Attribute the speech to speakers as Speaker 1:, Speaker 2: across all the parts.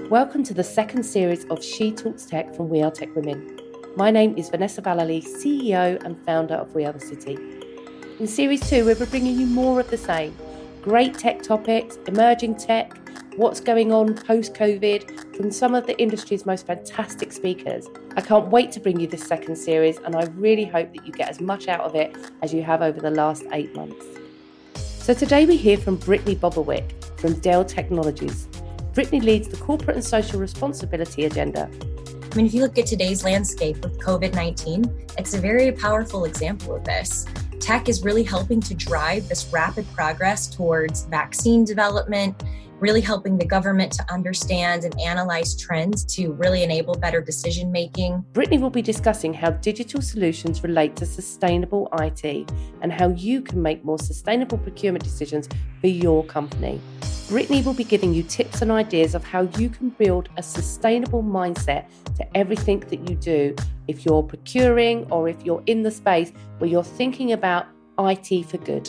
Speaker 1: Welcome to the second series of She Talks Tech from We Are Tech Women. My name is Vanessa Vallely, CEO and founder of We Are the City. In Series 2, we're bringing you more of the same. Great tech topics, emerging tech, what's going on post-COVID from some of the industry's most fantastic speakers. I can't wait to bring you this second series, and I really hope that you get as much out of it as you have over the last 8 months. So today we hear from Brittany Bobowick from Dell Technologies. Brittany leads the corporate and social responsibility agenda.
Speaker 2: I mean, if you look at today's landscape with COVID-19, it's a very powerful example of this. Tech is really helping to drive this rapid progress towards vaccine development, really helping the government to understand and analyze trends to really enable better decision making.
Speaker 1: Brittany will be discussing how digital solutions relate to sustainable IT and how you can make more sustainable procurement decisions for your company. Brittany will be giving you tips and ideas of how you can build a sustainable mindset to everything that you do if you're procuring or if you're in the space where you're thinking about IT for good.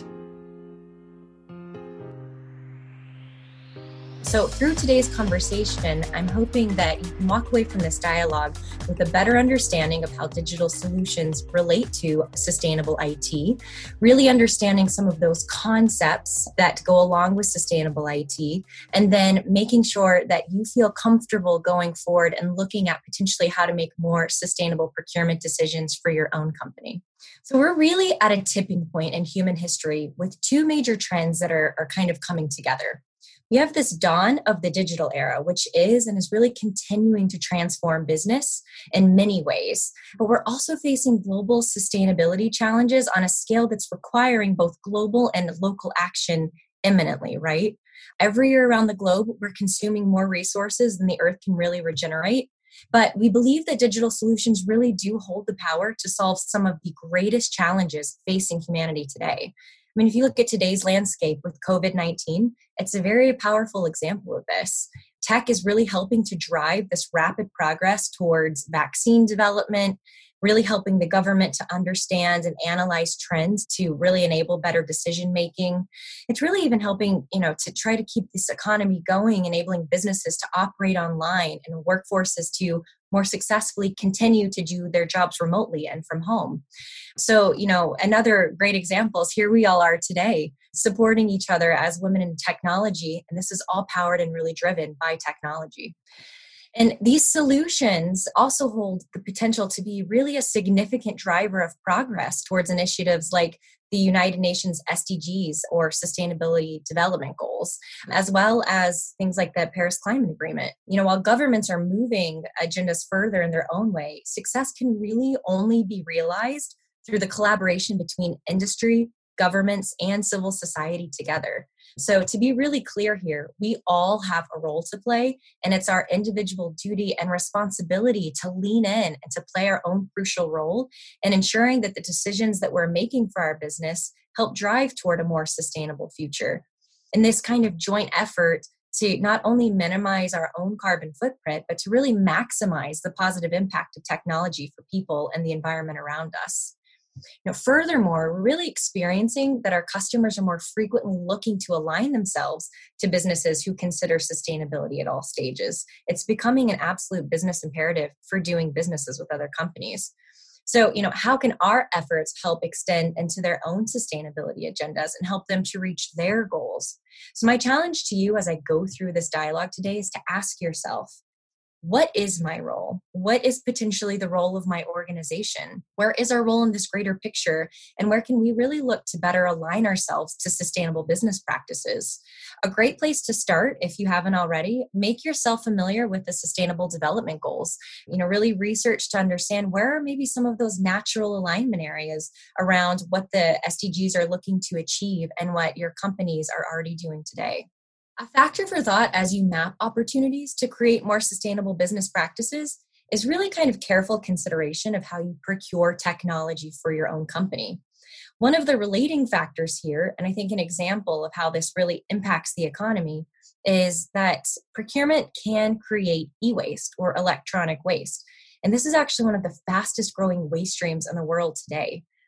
Speaker 2: So through today's conversation, I'm hoping that you can walk away from this dialogue with a better understanding of how digital solutions relate to sustainable IT, really understanding some of those concepts that go along with sustainable IT, and then making sure that you feel comfortable going forward and looking at potentially how to make more sustainable procurement decisions for your own company. So we're really at a tipping point in human history with two major trends that are kind of coming together. We have this dawn of the digital era, which is and is really continuing to transform business in many ways. But we're also facing global sustainability challenges on a scale that's requiring both global and local action imminently, right? Every year around the globe, we're consuming more resources than the earth can really regenerate. But we believe that digital solutions really do hold the power to solve some of the greatest challenges facing humanity today. I mean, if you look at today's landscape with COVID-19, it's a very powerful example of this. Tech is really helping to drive this rapid progress towards vaccine development, really helping the government to understand and analyze trends to really enable better decision making. It's really even helping, to try to keep this economy going, enabling businesses to operate online and workforces to more successfully continue to do their jobs remotely and from home. So, another great example is here we all are today, supporting each other as women in technology. And this is all powered and really driven by technology. And these solutions also hold the potential to be really a significant driver of progress towards initiatives like the United Nations SDGs or Sustainability Development Goals, as well as things like the Paris Climate Agreement. While governments are moving agendas further in their own way, success can really only be realized through the collaboration between industry, governments, and civil society together. So to be really clear here, we all have a role to play, and it's our individual duty and responsibility to lean in and to play our own crucial role in ensuring that the decisions that we're making for our business help drive toward a more sustainable future. And this kind of joint effort to not only minimize our own carbon footprint, but to really maximize the positive impact of technology for people and the environment around us. Furthermore, we're really experiencing that our customers are more frequently looking to align themselves to businesses who consider sustainability at all stages. It's becoming an absolute business imperative for doing businesses with other companies. So, how can our efforts help extend into their own sustainability agendas and help them to reach their goals? So my challenge to you as I go through this dialogue today is to ask yourself, what is my role? What is potentially the role of my organization? Where is our role in this greater picture? And where can we really look to better align ourselves to sustainable business practices? A great place to start, if you haven't already, make yourself familiar with the Sustainable Development Goals. Really research to understand where are maybe some of those natural alignment areas around what the SDGs are looking to achieve and what your companies are already doing today. A factor for thought as you map opportunities to create more sustainable business practices is really kind of careful consideration of how you procure technology for your own company. One of the relating factors here, and I think an example of how this really impacts the economy, is that procurement can create e-waste or electronic waste. And this is actually one of the fastest growing waste streams in the world today.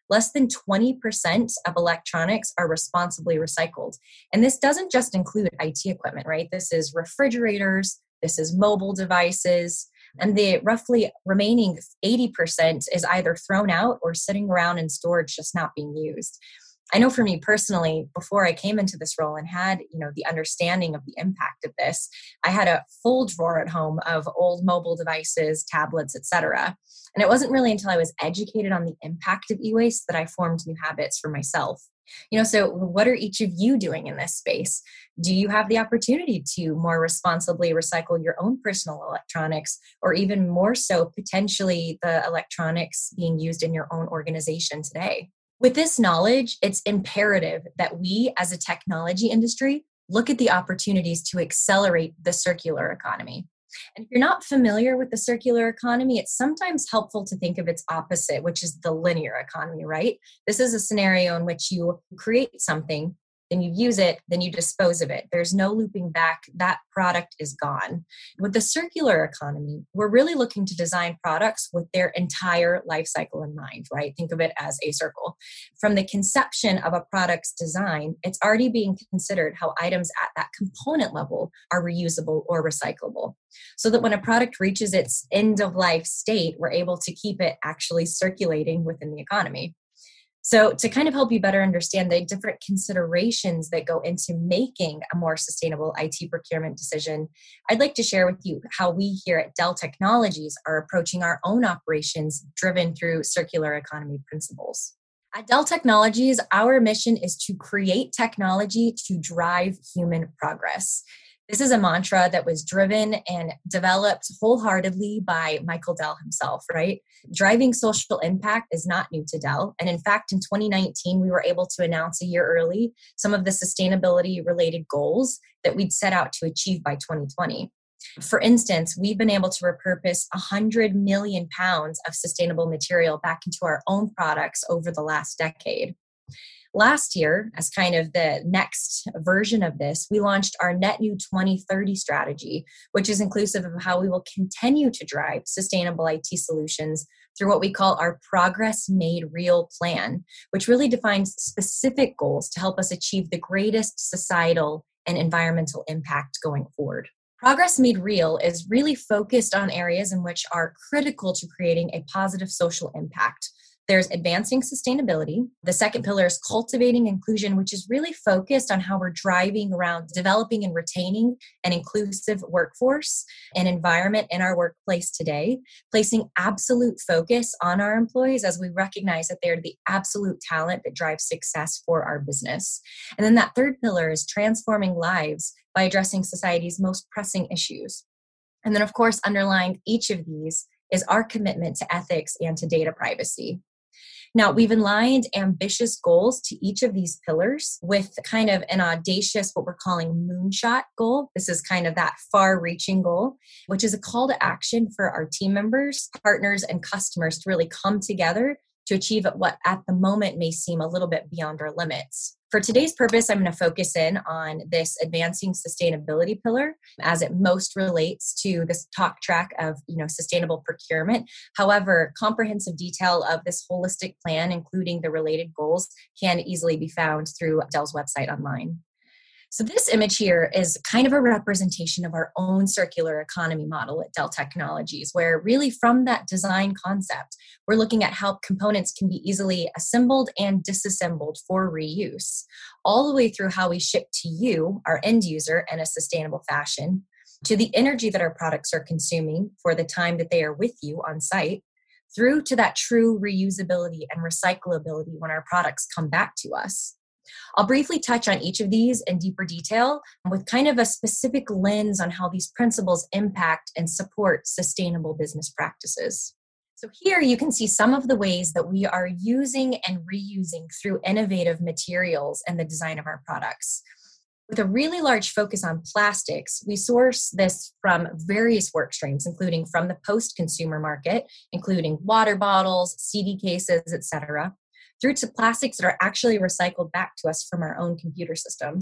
Speaker 2: less than 20% of electronics are responsibly recycled. And this doesn't just include IT equipment, right? This is refrigerators, this is mobile devices, and the roughly remaining 80% is either thrown out or sitting around in storage just not being used. I know for me personally, before I came into this role and had, the understanding of the impact of this, I had a full drawer at home of old mobile devices, tablets, etc. And it wasn't really until I was educated on the impact of e-waste that I formed new habits for myself. So what are each of you doing in this space? Do you have the opportunity to more responsibly recycle your own personal electronics, or even more so, potentially the electronics being used in your own organization today? With this knowledge, it's imperative that we as a technology industry look at the opportunities to accelerate the circular economy. And if you're not familiar with the circular economy, it's sometimes helpful to think of its opposite, which is the linear economy, right? This is a scenario in which you create something, then you use it, then you dispose of it. There's no looping back. That product is gone. With the circular economy, we're really looking to design products with their entire life cycle in mind, right? Think of it as a circle. From the conception of a product's design, it's already being considered how items at that component level are reusable or recyclable. So that when a product reaches its end of life state, we're able to keep it actually circulating within the economy. So to kind of help you better understand the different considerations that go into making a more sustainable IT procurement decision, I'd like to share with you how we here at Dell Technologies are approaching our own operations driven through circular economy principles. At Dell Technologies, our mission is to create technology to drive human progress. This is a mantra that was driven and developed wholeheartedly by Michael Dell himself, right? Driving social impact is not new to Dell. And in fact, in 2019, we were able to announce a year early some of the sustainability related goals that we'd set out to achieve by 2020. For instance, we've been able to repurpose 100 million pounds of sustainable material back into our own products over the last decade. Last year, as kind of the next version of this, we launched our Net New 2030 strategy, which is inclusive of how we will continue to drive sustainable IT solutions through what we call our Progress Made Real plan, which really defines specific goals to help us achieve the greatest societal and environmental impact going forward. Progress Made Real is really focused on areas in which are critical to creating a positive social impact. There's advancing sustainability. The second pillar is cultivating inclusion, which is really focused on how we're driving around developing and retaining an inclusive workforce and environment in our workplace today, placing absolute focus on our employees as we recognize that they're the absolute talent that drives success for our business. And then that third pillar is transforming lives by addressing society's most pressing issues. And then, of course, underlying each of these is our commitment to ethics and to data privacy. Now, we've aligned ambitious goals to each of these pillars with kind of an audacious, what we're calling moonshot goal. This is kind of that far-reaching goal, which is a call to action for our team members, partners, and customers to really come together to achieve what at the moment may seem a little bit beyond our limits. For today's purpose, I'm going to focus in on this advancing sustainability pillar as it most relates to this talk track of sustainable procurement. However, comprehensive detail of this holistic plan, including the related goals, can easily be found through Dell's website online. So this image here is kind of a representation of our own circular economy model at Dell Technologies, where really from that design concept, we're looking at how components can be easily assembled and disassembled for reuse, all the way through how we ship to you, our end user, in a sustainable fashion, to the energy that our products are consuming for the time that they are with you on site, through to that true reusability and recyclability when our products come back to us. I'll briefly touch on each of these in deeper detail with kind of a specific lens on how these principles impact and support sustainable business practices. So here you can see some of the ways that we are using and reusing through innovative materials and the design of our products. With a really large focus on plastics, we source this from various work streams, including from the post-consumer market, including water bottles, CD cases, etc., through to plastics that are actually recycled back to us from our own computer systems.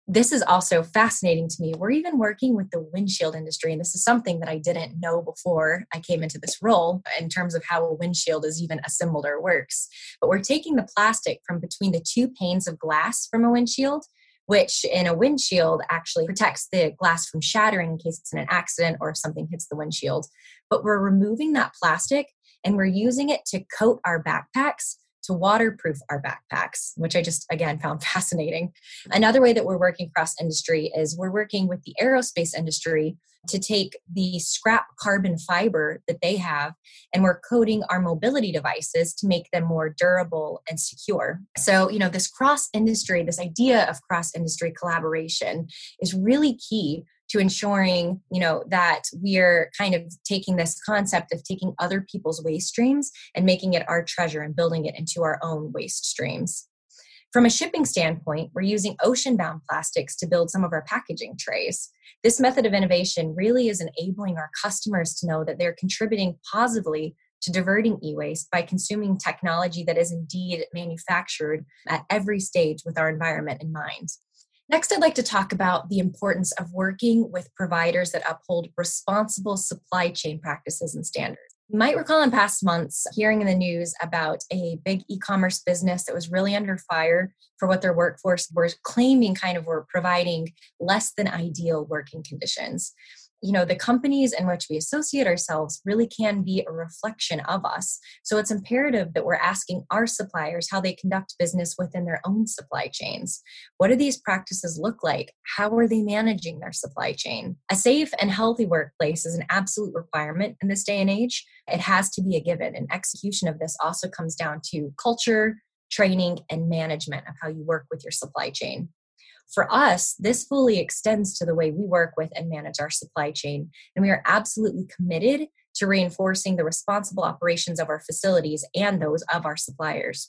Speaker 2: This is also fascinating to me. We're even working with the windshield industry, and this is something that I didn't know before I came into this role in terms of how a windshield is even assembled or works. But we're taking the plastic from between the two panes of glass from a windshield, which in a windshield actually protects the glass from shattering in case it's in an accident or if something hits the windshield. But we're removing that plastic and we're using it to coat our backpacks, to waterproof our backpacks, which I just, again, found fascinating. Another way that we're working cross industry is we're working with the aerospace industry to take the scrap carbon fiber that they have, and we're coating our mobility devices to make them more durable and secure. So, this cross industry, this idea of cross industry collaboration is really key to ensuring, that we're kind of taking this concept of taking other people's waste streams and making it our treasure and building it into our own waste streams. From a shipping standpoint, we're using ocean-bound plastics to build some of our packaging trays. This method of innovation really is enabling our customers to know that they're contributing positively to diverting e-waste by consuming technology that is indeed manufactured at every stage with our environment in mind. Next, I'd like to talk about the importance of working with providers that uphold responsible supply chain practices and standards. You might recall in past months hearing in the news about a big e-commerce business that was really under fire for what their workforce were claiming were providing less than ideal working conditions. The companies in which we associate ourselves really can be a reflection of us. So it's imperative that we're asking our suppliers how they conduct business within their own supply chains. What do these practices look like? How are they managing their supply chain? A safe and healthy workplace is an absolute requirement in this day and age. It has to be a given, and execution of this also comes down to culture, training, and management of how you work with your supply chain. For us, this fully extends to the way we work with and manage our supply chain, and we are absolutely committed to reinforcing the responsible operations of our facilities and those of our suppliers.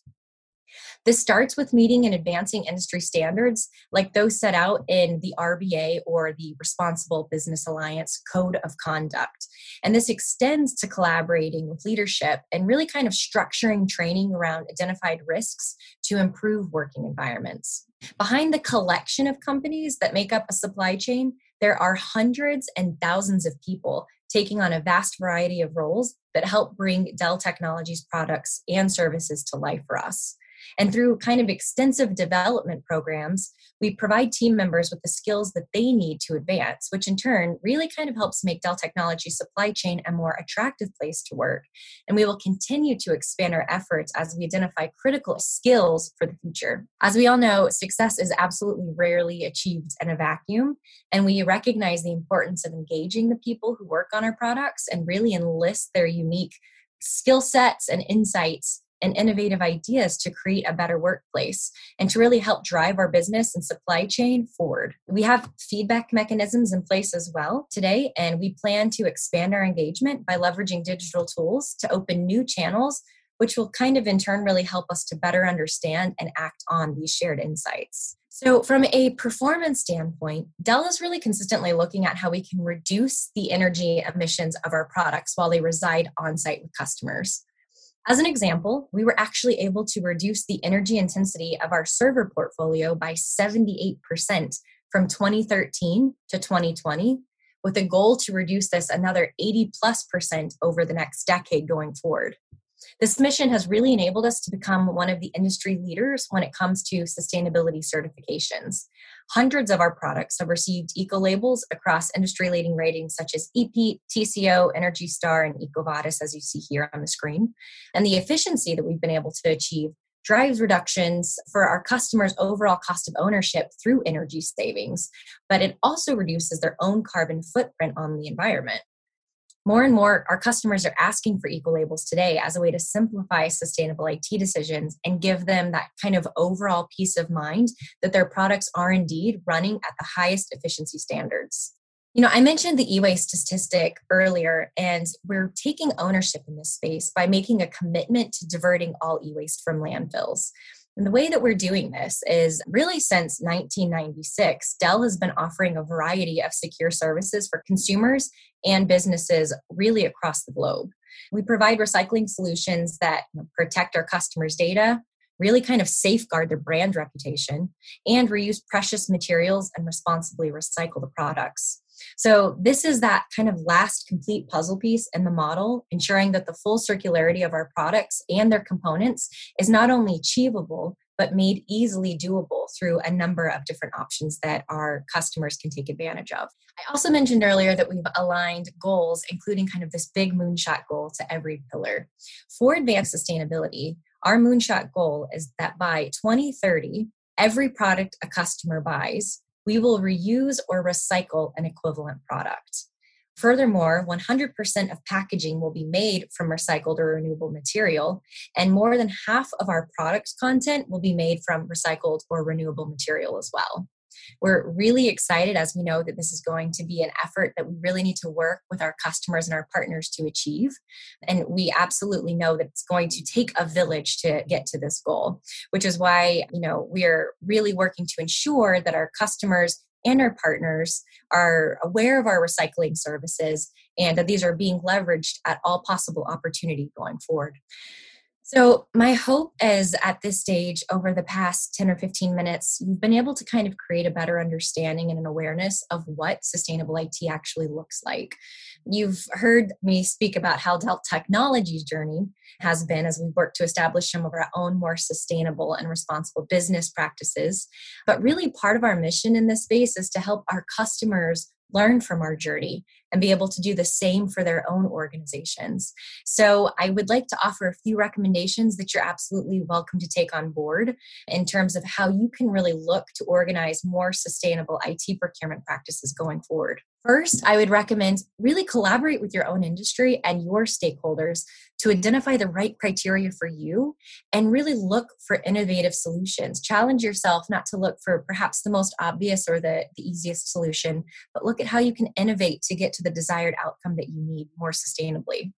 Speaker 2: This starts with meeting and advancing industry standards like those set out in the RBA or the Responsible Business Alliance Code of Conduct. And this extends to collaborating with leadership and really kind of structuring training around identified risks to improve working environments. Behind the collection of companies that make up a supply chain, there are hundreds and thousands of people taking on a vast variety of roles that help bring Dell Technologies products and services to life for us. And through kind of extensive development programs, we provide team members with the skills that they need to advance, which in turn really kind of helps make Dell Technologies supply chain a more attractive place to work. And we will continue to expand our efforts as we identify critical skills for the future. As we all know, success is absolutely rarely achieved in a vacuum, and we recognize the importance of engaging the people who work on our products and really enlist their unique skill sets and insights and innovative ideas to create a better workplace and to really help drive our business and supply chain forward. We have feedback mechanisms in place as well today, and we plan to expand our engagement by leveraging digital tools to open new channels, which will kind of in turn really help us to better understand and act on these shared insights. So from a performance standpoint, Dell is really consistently looking at how we can reduce the energy emissions of our products while they reside on site with customers. As an example, we were actually able to reduce the energy intensity of our server portfolio by 78% from 2013 to 2020, with a goal to reduce this another 80+% over the next decade going forward. This mission has really enabled us to become one of the industry leaders when it comes to sustainability certifications. Hundreds of our products have received eco-labels across industry-leading ratings such as EPEAT, TCO, Energy Star, and EcoVadis, as you see here on the screen. And the efficiency that we've been able to achieve drives reductions for our customers' overall cost of ownership through energy savings, but it also reduces their own carbon footprint on the environment. More and more, our customers are asking for eco-labels today as a way to simplify sustainable IT decisions and give them that kind of overall peace of mind that their products are indeed running at the highest efficiency standards. I mentioned the e-waste statistic earlier, and we're taking ownership in this space by making a commitment to diverting all e-waste from landfills. And the way that we're doing this is really since 1996, Dell has been offering a variety of secure services for consumers and businesses really across the globe. We provide recycling solutions that protect our customers' data, really kind of safeguard their brand reputation, and reuse precious materials and responsibly recycle the products. So this is that kind of last complete puzzle piece in the model, ensuring that the full circularity of our products and their components is not only achievable, but made easily doable through a number of different options that our customers can take advantage of. I also mentioned earlier that we've aligned goals, including kind of this big moonshot goal to every pillar. For advanced sustainability, our moonshot goal is that by 2030, every product a customer buys, we will reuse or recycle an equivalent product. Furthermore, 100% of packaging will be made from recycled or renewable material, and more than half of our product content will be made from recycled or renewable material as well. We're really excited as we know that this is going to be an effort that we really need to work with our customers and our partners to achieve. And we absolutely know that it's going to take a village to get to this goal, which is why, we're really working to ensure that our customers and our partners are aware of our recycling services and that these are being leveraged at all possible opportunity going forward. So my hope is at this stage, over the past 10 or 15 minutes, you've been able to kind of create a better understanding and an awareness of what sustainable IT actually looks like. You've heard me speak about how Dell Technologies' journey has been as we work to establish some of our own more sustainable and responsible business practices. But really part of our mission in this space is to help our customers learn from our journey and be able to do the same for their own organizations. So I would like to offer a few recommendations that you're absolutely welcome to take on board in terms of how you can really look to organize more sustainable IT procurement practices going forward. First, I would recommend really collaborate with your own industry and your stakeholders to identify the right criteria for you and really look for innovative solutions. Challenge yourself not to look for perhaps the most obvious or the easiest solution, but look at how you can innovate to get to the desired outcome that you need more sustainably.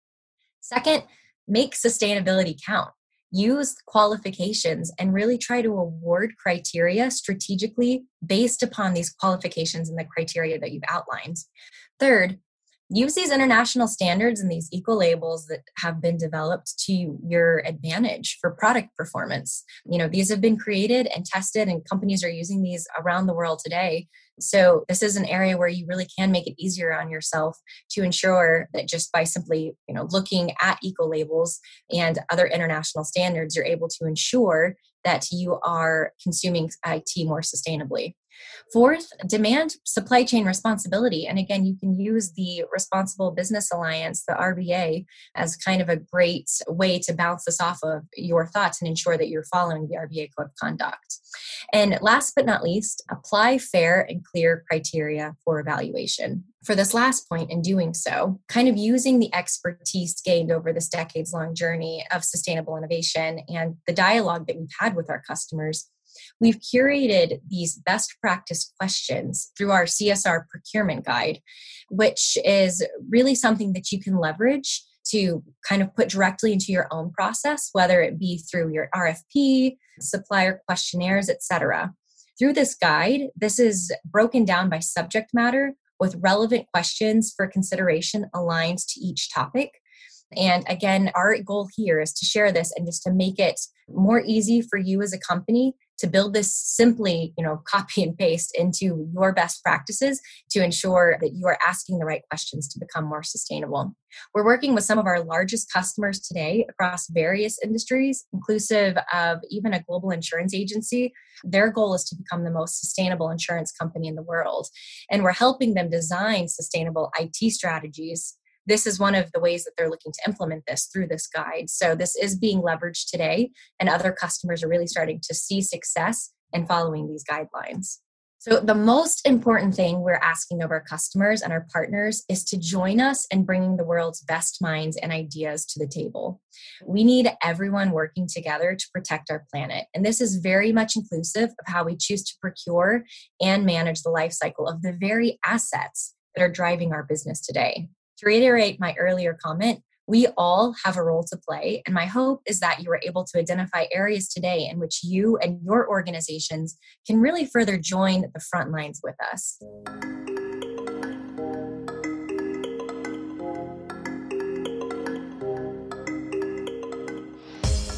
Speaker 2: Second, make sustainability count. Use qualifications and really try to award criteria strategically based upon these qualifications and the criteria that you've outlined. Third, use these international standards and these eco-labels that have been developed to your advantage for product performance. These have been created and tested, and companies are using these around the world today. So this is an area where you really can make it easier on yourself to ensure that just by simply, looking at eco-labels and other international standards, you're able to ensure that you are consuming IT more sustainably. Fourth, demand supply chain responsibility. And again, you can use the Responsible Business Alliance, the RBA, as kind of a great way to bounce this off of your thoughts and ensure that you're following the RBA Code of Conduct. And last but not least, apply fair and clear criteria for evaluation. For this last point, in doing so, kind of using the expertise gained over this decades-long journey of sustainable innovation and the dialogue that we've had with our customers, we've curated these best practice questions through our CSR procurement guide, which is really something that you can leverage to kind of put directly into your own process, whether it be through your RFP, supplier questionnaires, etc. Through this guide, this is broken down by subject matter with relevant questions for consideration aligned to each topic. And again, our goal here is to share this and just to make it more easy for you as a company to build this simply, copy and paste into your best practices to ensure that you are asking the right questions to become more sustainable. We're working with some of our largest customers today across various industries, inclusive of even a global insurance agency. Their goal is to become the most sustainable insurance company in the world. And we're helping them design sustainable IT strategies. This is one of the ways that they're looking to implement this through this guide. So this is being leveraged today, and other customers are really starting to see success in following these guidelines. So the most important thing we're asking of our customers and our partners is to join us in bringing the world's best minds and ideas to the table. We need everyone working together to protect our planet. And this is very much inclusive of how we choose to procure and manage the life cycle of the very assets that are driving our business today. To reiterate my earlier comment, we all have a role to play, and my hope is that you are able to identify areas today in which you and your organizations can really further join the front lines with us.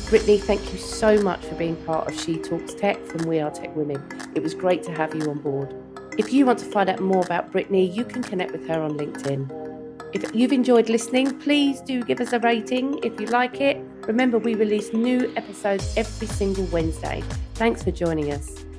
Speaker 1: Brittany, thank you so much for being part of She Talks Tech from We Are Tech Women. It was great to have you on board. If you want to find out more about Brittany, you can connect with her on LinkedIn. If you've enjoyed listening, please do give us a rating if you like it. Remember, we release new episodes every single Wednesday. Thanks for joining us.